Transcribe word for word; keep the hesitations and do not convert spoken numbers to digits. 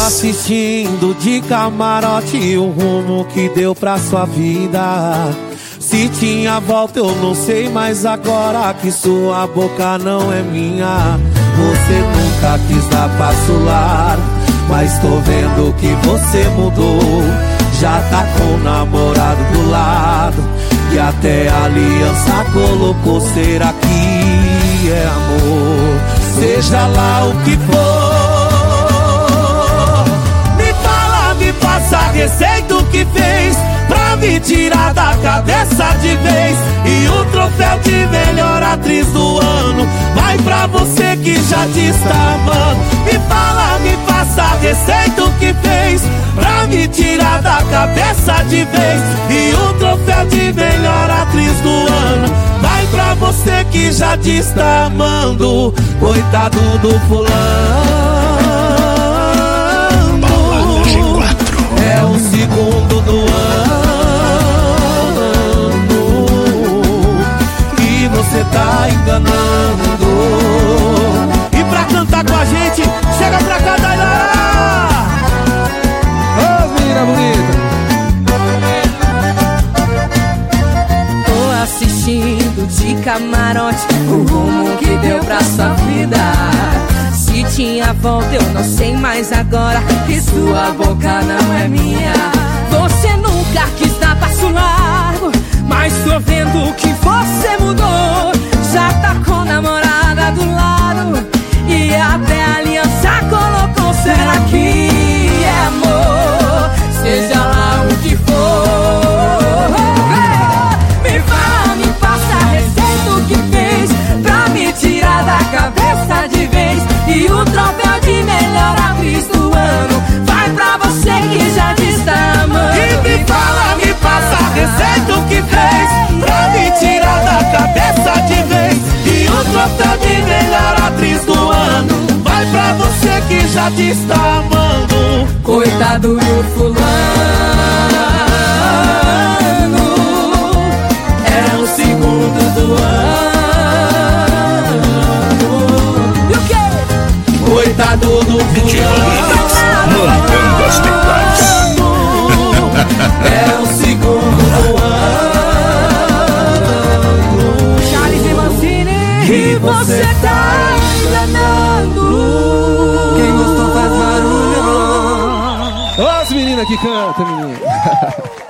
assistindo de camarote o rumo que deu pra sua vida. Se tinha volta eu não sei, mas agora que sua boca não é minha. Você nunca quis dar passo largo, mas tô vendo que você mudou. Já tá com o namorado do lado e até a aliança colocou. Será que é amor? Seja lá o que for, me fala, me passa a receita o que fez pra me tirar da cabeça de vez. E o troféu de melhor atriz do ano vai pra você que já te está amando. Me fala, me passa a receita o que fez pra me tirar da cabeça de vez. E o troféu de melhor atriz do ano vai pra você que já te está amando. Coitado do fulano, é o segundo do ano que você tá enganando. E pra cantar com a gente, chega pra cá, Daila! Ô, menina bonita! Tô assistindo de camarote o rumo que deu pra sua vida. Se tinha volta eu não sei mais agora que sua boca não é minha. Você nunca quis dar passo largo, mas tô vendo que você mudou. Já tá com a namorada do lado e até a aliança colocou. Será que é amor? Seja lá o que for, me fala, me passa a receita o que fez pra me tirar da cabeça de vez. E o troféu de melhor atriz do ano vai pra você que já te está amando. E me fala, me passa a receita o que fez pra me tirar da cabeça de vez. E o troféu de melhor atriz do ano vai pra você que já te está amando. Coitado do fulano, é o segundo do ano. E o quê? Coitado do fulano, montando as teclas. é o segundo do ano Charles e Mancini, que você tá enganando. Quem gostou faz barulho. Ô, as meninas que cantam, menina.